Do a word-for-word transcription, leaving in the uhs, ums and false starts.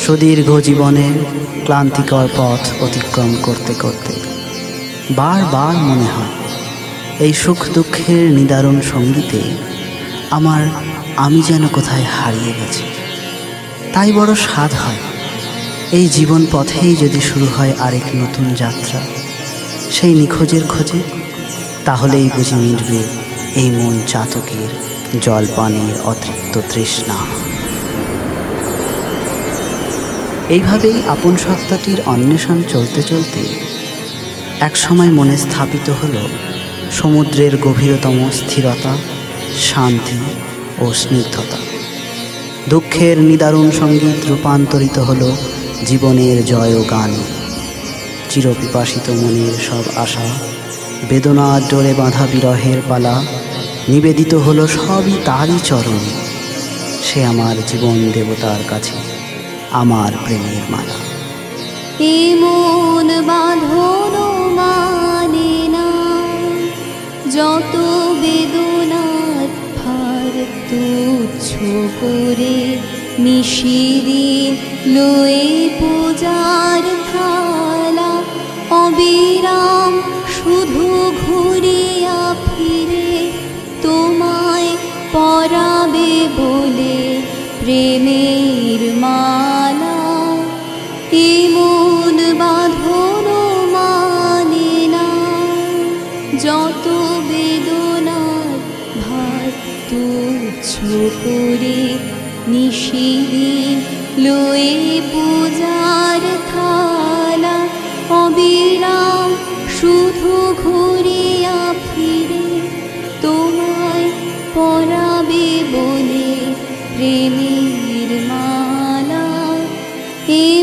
সুদীর্ঘ জীবনের ক্লান্তিকর পথ অতিক্রম করতে করতে বারবার মনে হয় এই সুখ দুঃখের নিদারুণ সঙ্গীতে আমার আমি যেন কোথায় হারিয়ে গেছি। তাই বড় স্বাদ হয় এই জীবন পথেই যদি শুরু হয় আরেক নতুন যাত্রা, সেই নিখোঁজের খোঁজে, তাহলেই বুঝি মিটবে এই মন চাতকের জলপানের অতৃপ্ত তৃষ্ণা। এইভাবেই আপন সত্তাটির অন্বেষণ চলতে চলতে একসময় মনে স্থাপিত হল সমুদ্রের গভীরতম স্থিরতা, শান্তি ও স্নিগ্ধতা। দুঃখের নিদারুণ সঙ্গীত রূপান্তরিত হল জীবনের জয় গানে। চিরপিপাসিত মনের সব আশা, বেদনার ডোরে বাঁধা বিরহের পালা নিবেদিত হল সবই তারই চরণে। সে আমার জীবন দেবতার কাছে আমার প্রেমের মালা। এমন বাঁধন মানে না, যত বেদনার ভার তুচ্ছ করে নিশিদিন লয়ে পূজার থালা। অবিরাম শুধু ঘুরিয়া ফিরে তোমায় পরাবে বলে প্রেমের মালা। এমন বাঁধন মানে না, যত বেদনার ভার তুচ্ছ করে নিশিদিন লয়ে পূজার থালা। অবিরাম শুধু ঘুরিয়া ফিরে তোমায় পরাবে বলে প্রেমের মালা।